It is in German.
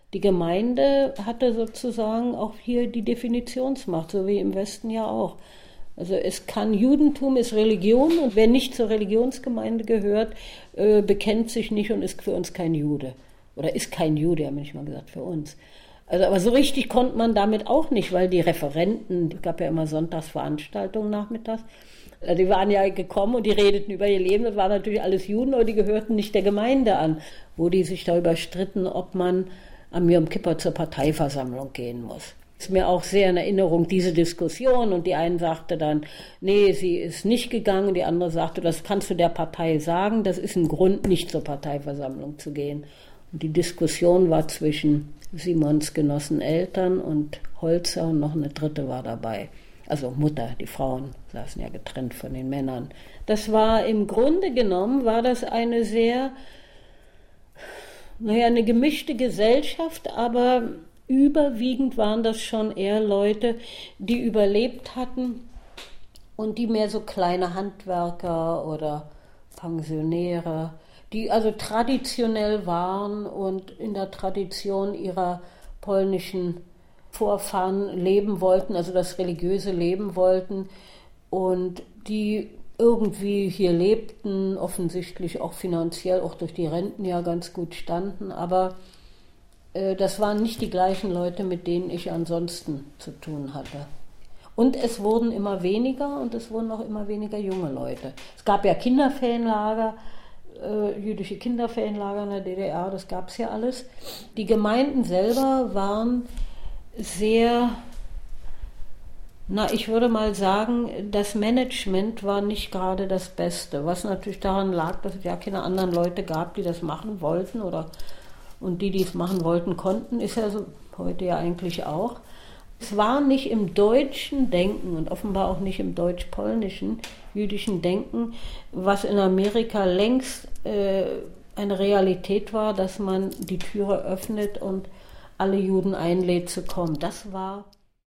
Die Gemeinde hatte sozusagen auch hier die Definitionsmacht, so wie im Westen ja auch. Also Judentum ist Religion und wer nicht zur Religionsgemeinde gehört, bekennt sich nicht und ist für uns kein Jude. Oder ist kein Jude, haben wir nicht mal gesagt, für uns. Also, aber so richtig konnte man damit auch nicht, weil die Referenten, es gab ja immer Sonntagsveranstaltungen nachmittags, die waren ja gekommen und die redeten über ihr Leben, das waren natürlich alles Juden, aber die gehörten nicht der Gemeinde an, wo die sich darüber stritten, ob man am Yom Kippur zur Parteiversammlung gehen muss. Ist mir auch sehr in Erinnerung, diese Diskussion, und die eine sagte dann, nee, sie ist nicht gegangen, die andere sagte, das kannst du der Partei sagen, das ist ein Grund, nicht zur Parteiversammlung zu gehen. Und die Diskussion war zwischen Simons Genossen Eltern und Holzer und noch eine dritte war dabei. Also Mutter, die Frauen saßen ja getrennt von den Männern. Das war im Grunde genommen, war das eine sehr, eine gemischte Gesellschaft, aber überwiegend waren das schon eher Leute, die überlebt hatten und die mehr so kleine Handwerker oder Pensionäre, die also traditionell waren und in der Tradition ihrer polnischen Vorfahren leben wollten, also das religiöse leben wollten und die irgendwie hier lebten, offensichtlich auch finanziell, auch durch die Renten ja ganz gut standen, aber das waren nicht die gleichen Leute, mit denen ich ansonsten zu tun hatte. Und es wurden immer weniger und es wurden auch immer weniger junge Leute. Es gab ja Kinderferienlager, jüdische Kinderferienlager in der DDR, das gab es ja alles. Die Gemeinden selber waren sehr, ich würde mal sagen, das Management war nicht gerade das Beste, was natürlich daran lag, dass es ja keine anderen Leute gab, die das machen wollten und die es machen wollten, konnten, ist ja so heute ja eigentlich auch. Es war nicht im deutschen Denken und offenbar auch nicht im deutsch-polnischen jüdischen Denken, was in Amerika längst eine Realität war, dass man die Türe öffnet und alle Juden einlädt zu kommen. Das war